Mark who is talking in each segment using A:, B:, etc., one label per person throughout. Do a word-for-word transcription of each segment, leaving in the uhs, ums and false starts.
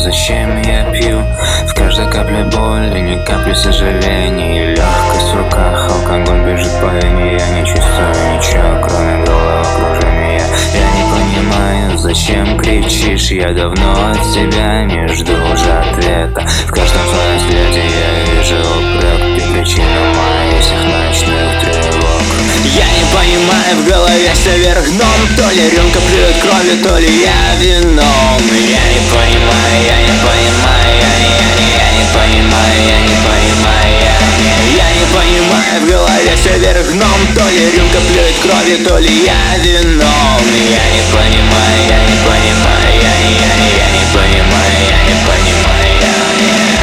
A: зачем я пью. В каждой капле боли, ни капли сожаления. И легкость в руках, алкоголь бежит по вене. Я не чувствую ничего, кроме головокружения. Я не понимаю, зачем кричишь. Я давно от тебя не жду уже ответа. В каждом твоем взгляде я вижу упрек. Ты причина моих всех ночных тревог. Я не понимаю, в голове все вверх дном. То ли рюмка плюет кровью, то ли я вином. Я не понимаю, я не понимаю, я не, я не, я не понимаю, я не понимаю, я не, я не понимаю, в голове все вверх дном. То ли рюмка плюет кровью, то ли я вином. Я не понимаю, я не понимаю, я не, я не, я не понимаю, я не понимаю, я не.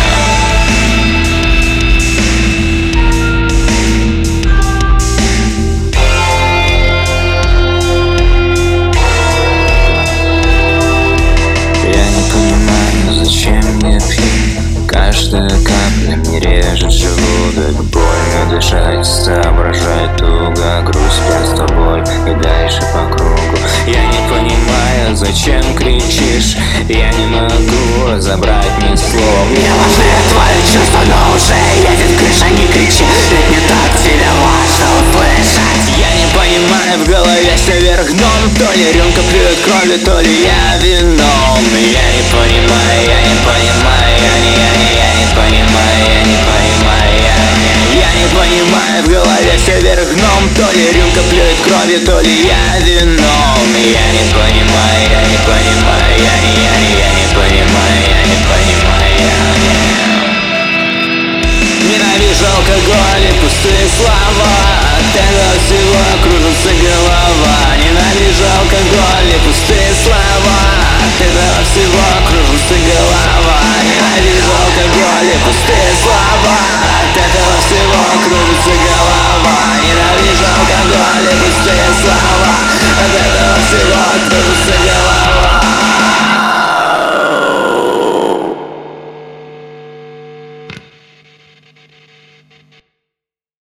A: Каждая капля мне режет желудок. Больно дышать, соображать туго. Грусть, просто боль и дальше по кругу. Я не понимаю, зачем кричишь. Я не могу разобрать ни слова.
B: Мне важны твои чувства, но уже едет крыша. Не кричи, ведь не так тебе важно услышать.
A: Я не понимаю, в голове все вверх дном. То ли рюмка плюет кровью, то ли я вином. Я не понимаю, я не понимаю, я не, я не, я не понимаю, я не понимаю, я не, я не понимаю, в голове все вверх дном. То ли рюмка плюет кровью, то ли я вином. Я не понимаю, я не понимаю, я не, я не, я не понимаю, я не понимаю, я не. Ненавижу алкоголь и пустые слова. От этого всего кружится голова.